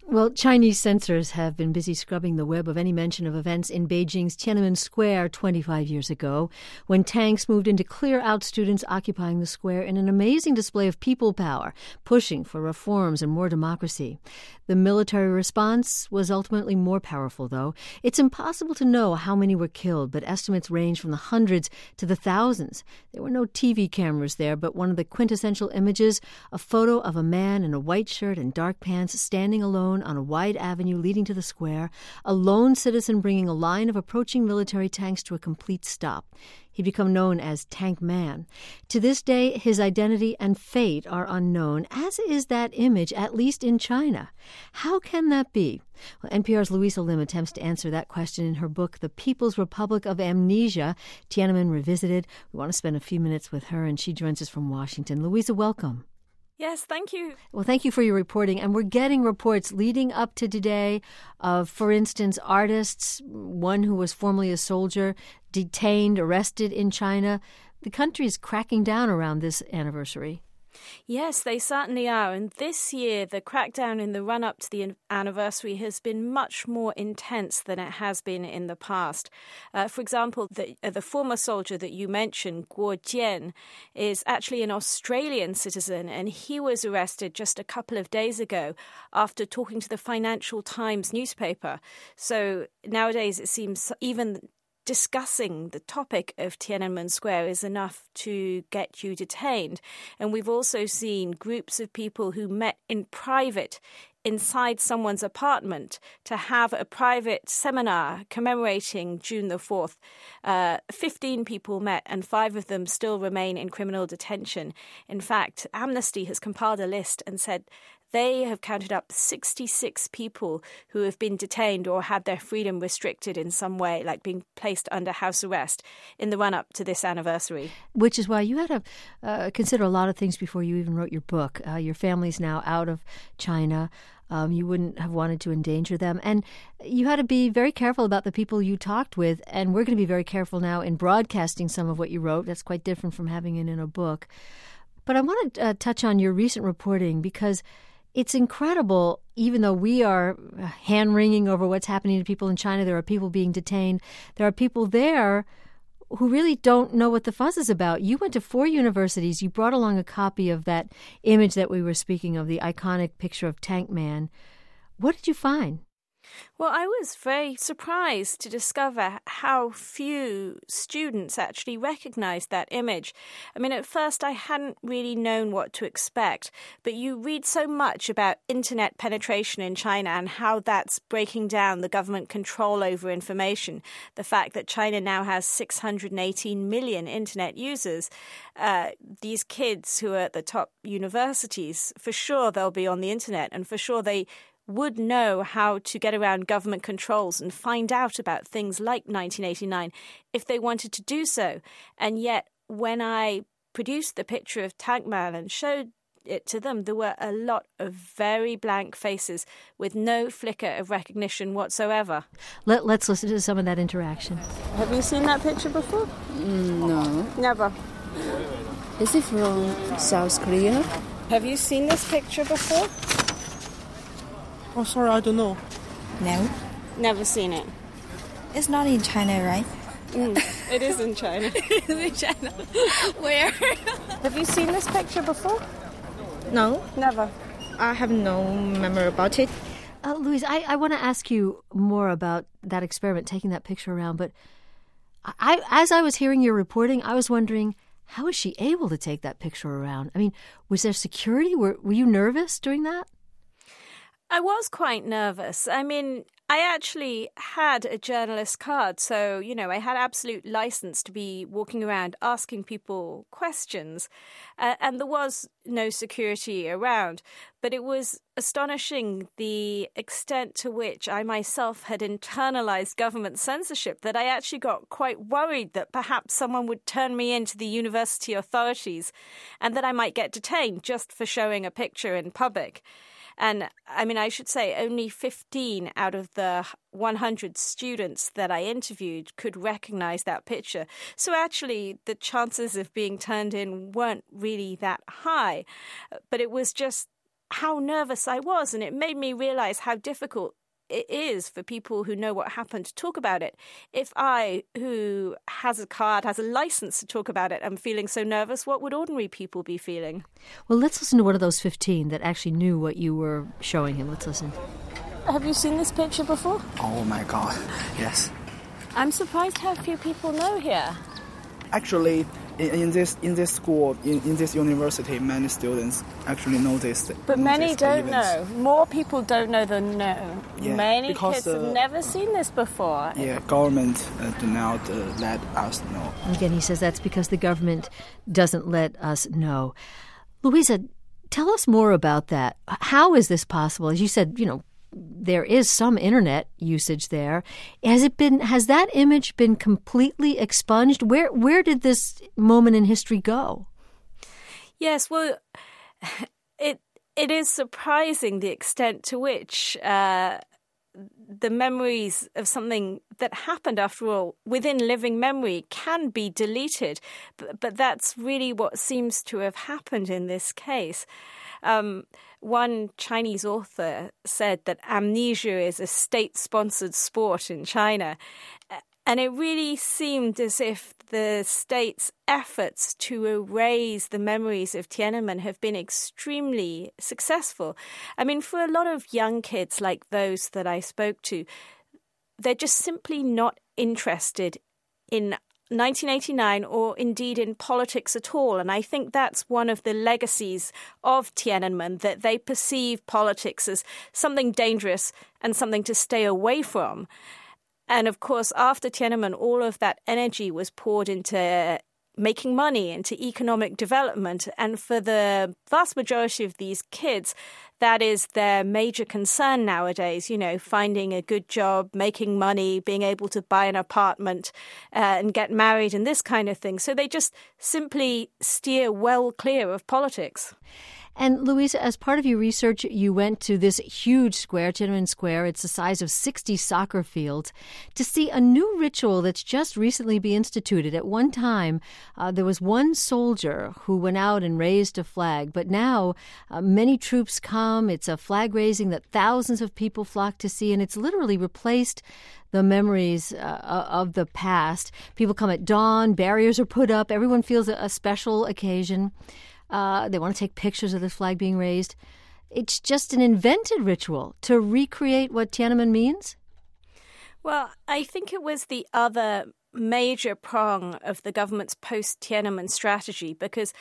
Well, Chinese censors have been busy scrubbing the web of any mention of events in Beijing's Tiananmen Square 25 years ago, when tanks moved in to clear out students occupying the square in an amazing display of people power, pushing for reforms and more democracy. The military response was ultimately more powerful, though. It's impossible to know how many were killed, but estimates range from the hundreds to the thousands. There were no TV cameras there, but one of the quintessential images, a photo of a man in a white shirt and dark pants standing alone on a wide avenue leading to the square, a lone citizen bringing a line of approaching military tanks to a complete stop. He'd become known as Tank Man. To this day, his identity and fate are unknown, as is that image, at least in China. How can that be? Well, NPR's Louisa Lim attempts to answer that question in her book, The People's Republic of Amnesia, Tiananmen Revisited. We want to spend a few minutes with her, and she joins us from Washington. Louisa, welcome. Yes, thank you. Well, thank you for your reporting. And we're getting reports leading up to today of, for instance, artists, one who was formerly a soldier, detained, arrested in China. The country is cracking down around this anniversary. Yes, they certainly are. And this year, the crackdown in the run-up to the anniversary has been much more intense than it has been in the past. For example, the former soldier that you mentioned, Guo Jian, is actually an Australian citizen, and he was arrested just a couple of days ago after talking to the Financial Times newspaper. So nowadays, it seems even discussing the topic of Tiananmen Square is enough to get you detained. And we've also seen groups of people who met in private inside someone's apartment to have a private seminar commemorating June the 4th. 15 people met, and 5 of them still remain in criminal detention. In fact, Amnesty has compiled a list and said they have counted up 66 people who have been detained or had their freedom restricted in some way, like being placed under house arrest in the run-up to this anniversary. Which is why you had to consider a lot of things before you even wrote your book. Your family's now out of China. You wouldn't have wanted to endanger them. And you had to be very careful about the people you talked with. And we're going to be very careful now in broadcasting some of what you wrote. That's quite different from having it in a book. But I want to touch on your recent reporting, because it's incredible. Even though we are hand-wringing over what's happening to people in China, there are people being detained. There are people there who really don't know what the fuss is about. You went to 4 universities. You brought along a copy of that image that we were speaking of, the iconic picture of Tank Man. What did you find? Well, I was very surprised to discover how few students actually recognized that image. I mean, at first I hadn't really known what to expect, but you read so much about internet penetration in China and how that's breaking down the government control over information. The fact that China now has 618 million internet users. These kids who are at the top universities, for sure they'll be on the internet, and for sure they would know how to get around government controls and find out about things like 1989 if they wanted to do so. And yet, when I produced the picture of Tank Man and showed it to them, there were a lot of very blank faces with no flicker of recognition whatsoever. Let's listen to some of that interaction. Have you seen that picture before? No. Never. Is it from South Korea? Have you seen this picture before? Oh, sorry, I don't know. No. Never seen it. It's not in China, right? It is in China. It's in China. Where? Have you seen this picture before? No. Never. I have no memory about it. Louise, I want to ask you more about that experiment, taking that picture around. But as I was hearing your reporting, I was wondering, how was she able to take that picture around? I mean, was there security? Were you nervous doing that? I was quite nervous. I mean, I actually had a journalist card, so, I had absolute license to be walking around asking people questions, and there was no security around. But it was astonishing the extent to which I myself had internalized government censorship that I actually got quite worried that perhaps someone would turn me into the university authorities and that I might get detained just for showing a picture in public. And I mean, I should say only 15 out of the 100 students that I interviewed could recognize that picture. So actually, the chances of being turned in weren't really that high. But it was just how nervous I was. And it made me realize how difficult it is for people who know what happened to talk about it. If I, who has a card, has a license to talk about it, am feeling so nervous, what would ordinary people be feeling? Well, let's listen to one of those 15 that actually knew what you were showing him. Let's listen. Have you seen this picture before? Oh my God, yes. I'm surprised how few people know here. Actually, in this school, in this university, many students actually know this. But many don't know. More people don't know than know. Yeah, many kids have never seen this before. Yeah, government do not let us know. Again, he says that's because the government doesn't let us know. Louisa, tell us more about that. How is this possible? As you said, there is some internet usage there. Has that image been completely expunged? Where did this moment in history go? Yes, well, it is surprising the extent to which the memories of something that happened, after all, within living memory can be deleted. But that's really what seems to have happened in this case. One Chinese author said that amnesia is a state-sponsored sport in China. And it really seemed as if the state's efforts to erase the memories of Tiananmen have been extremely successful. I mean, for a lot of young kids like those that I spoke to, they're just simply not interested in 1989 or indeed in politics at all. And I think that's one of the legacies of Tiananmen, that they perceive politics as something dangerous and something to stay away from. And of course, after Tiananmen, all of that energy was poured into making money, into economic development. And for the vast majority of these kids, that is their major concern nowadays, finding a good job, making money, being able to buy an apartment and get married and this kind of thing. So they just simply steer well clear of politics. And Louisa, as part of your research, you went to this huge square, Tiananmen Square. It's the size of 60 soccer fields, to see a new ritual that's just recently been instituted. At one time, there was one soldier who went out and raised a flag, but now many troops come. It's a flag raising that thousands of people flock to see, and it's literally replaced the memories of the past. People come at dawn, barriers are put up, everyone feels a special occasion. They want to take pictures of this flag being raised. It's just an invented ritual to recreate what Tiananmen means? Well, I think it was the other major prong of the government's post-Tiananmen strategy, because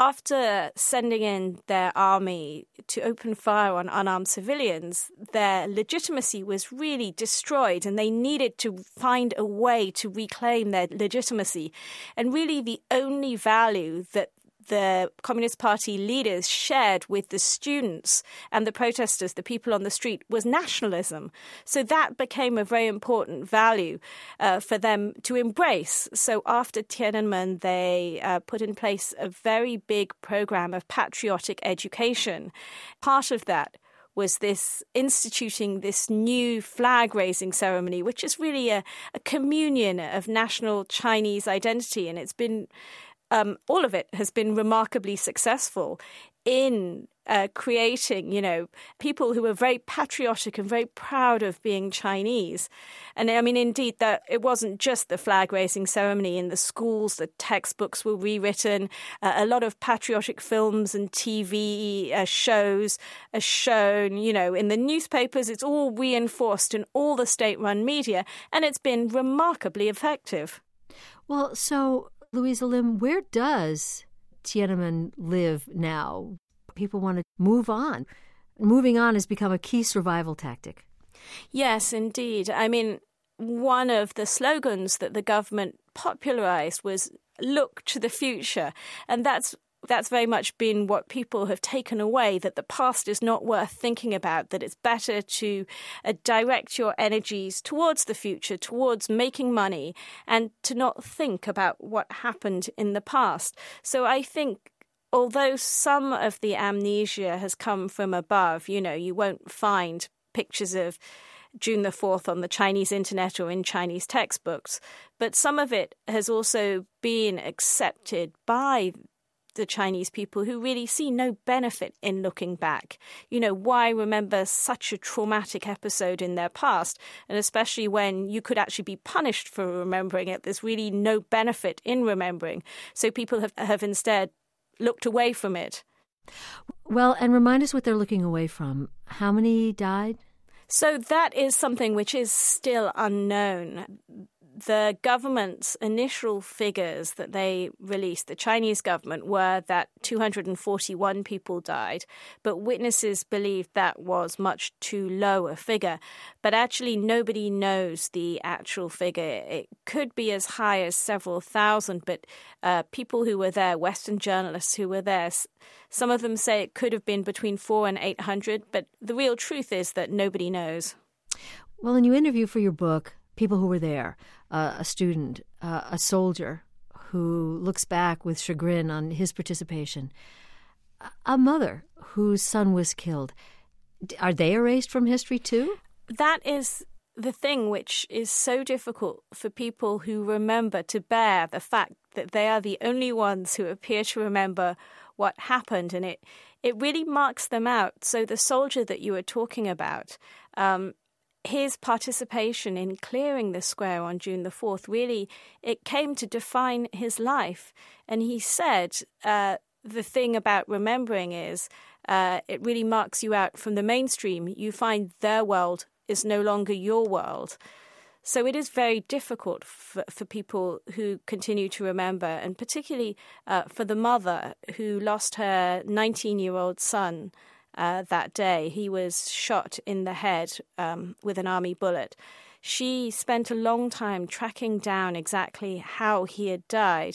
after sending in their army to open fire on unarmed civilians, their legitimacy was really destroyed, and they needed to find a way to reclaim their legitimacy. And really the only value that the Communist Party leaders shared with the students and the protesters, the people on the street, was nationalism. So that became a very important value for them to embrace. So after Tiananmen, they put in place a very big program of patriotic education. Part of that was this instituting this new flag-raising ceremony, which is really a communion of national Chinese identity. And it's been all of it has been remarkably successful in creating, people who are very patriotic and very proud of being Chinese. And I mean, indeed, that it wasn't just the flag-raising ceremony in the schools. The textbooks were rewritten. A lot of patriotic films and TV shows are shown, in the newspapers. It's all reinforced in all the state-run media, and it's been remarkably effective. Well, so Louisa Lim, where does Tiananmen live now? People want to move on. Moving on has become a key survival tactic. Yes, indeed. I mean, one of the slogans that the government popularized was "Look to the future," and that's very much been what people have taken away, that the past is not worth thinking about, that it's better to direct your energies towards the future, towards making money, and to not think about what happened in the past. So I think although some of the amnesia has come from above, you won't find pictures of June the 4th on the Chinese internet or in Chinese textbooks, but some of it has also been accepted by the Chinese people who really see no benefit in looking back. Why remember such a traumatic episode in their past? And especially when you could actually be punished for remembering it. There's really no benefit in remembering. So people have instead looked away from it. Well, and remind us what they're looking away from. How many died? So that is something which is still unknown. The government's initial figures that they released, the Chinese government, were that 241 people died, but witnesses believed that was much too low a figure. But actually, nobody knows the actual figure. It could be as high as several thousand, but people who were there, Western journalists who were there, some of them say it could have been between 400 and 800, but the real truth is that nobody knows. Well, and you interview for your book people who were there, a student, a soldier who looks back with chagrin on his participation, a mother whose son was killed. Are they erased from history too? That is the thing which is so difficult for people who remember to bear the fact that they are the only ones who appear to remember what happened, and it really marks them out. So the soldier that you were talking about, his participation in clearing the square on June the 4th, really, it came to define his life. And he said the thing about remembering is it really marks you out from the mainstream. You find their world is no longer your world. So it is very difficult for people who continue to remember, and particularly for the mother who lost her 19-year-old son that day. He was shot in the head with an army bullet. She spent a long time tracking down exactly how he had died.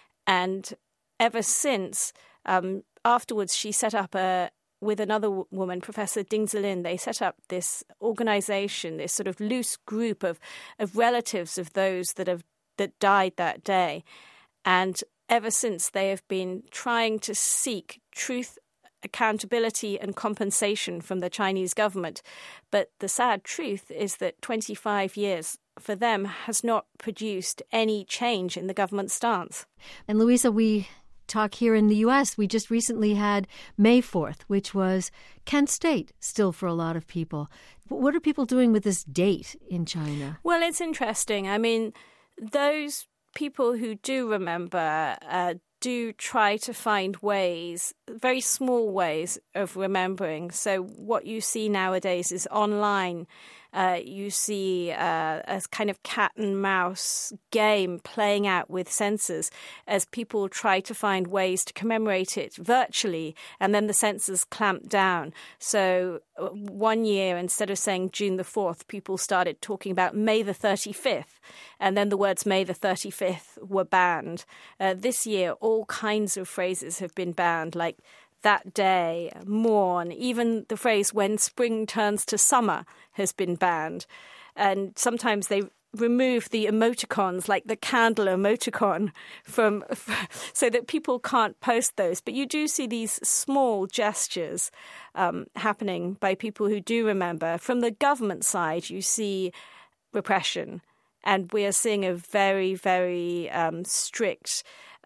And ever since, afterwards, she set up with another woman, Professor Ding Zilin, they set up this organization, this sort of loose group of relatives of those that died that day. And ever since, they have been trying to seek truth, accountability and compensation from the Chinese government. But the sad truth is that 25 years for them has not produced any change in the government stance. And Louisa, we talk here in the U.S. We just recently had May 4th, which was Kent State still for a lot of people. What are people doing with this date in China? Well, it's interesting. I mean, those people who do remember do try to find ways, very small ways of remembering. So what you see nowadays is online. You see a kind of cat and mouse game playing out with censors as people try to find ways to commemorate it virtually, and then the censors clamp down. So one year, instead of saying June the 4th, people started talking about May the 35th, and then the words May the 35th were banned. This year, all kinds of phrases have been banned, like that day, mourn, even the phrase when spring turns to summer has been banned. And sometimes they remove the emoticons, like the candle emoticon, so that people can't post those. But you do see these small gestures happening by people who do remember. From the government side, you see repression. And we are seeing a very, very strict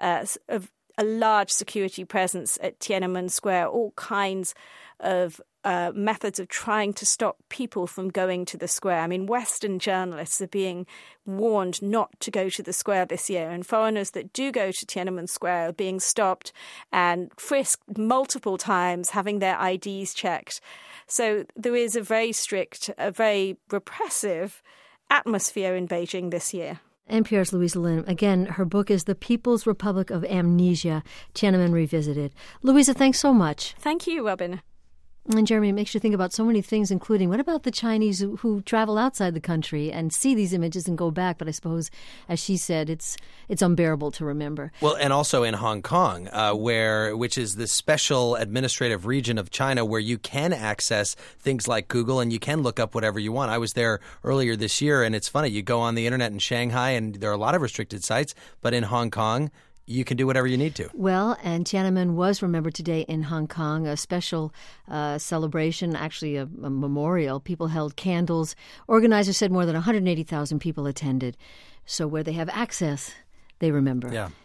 a large security presence at Tiananmen Square, all kinds of methods of trying to stop people from going to the square. I mean, Western journalists are being warned not to go to the square this year, and foreigners that do go to Tiananmen Square are being stopped and frisked multiple times, having their IDs checked. So there is a very strict, a very repressive atmosphere in Beijing this year. NPR's Louisa Lim. Again, her book is The People's Republic of Amnesia, Tiananmen Revisited. Louisa, thanks so much. Thank you, Robin. And Jeremy, it makes you think about so many things, including what about the Chinese who travel outside the country and see these images and go back? But I suppose, as she said, it's unbearable to remember. Well, and also in Hong Kong, which is the special administrative region of China where you can access things like Google and you can look up whatever you want. I was there earlier this year, and it's funny. You go on the internet in Shanghai, and there are a lot of restricted sites, but in Hong Kong, you can do whatever you need to. Well, and Tiananmen was remembered today in Hong Kong, a special celebration, actually a memorial. People held candles. Organizers said more than 180,000 people attended. So where they have access, they remember. Yeah.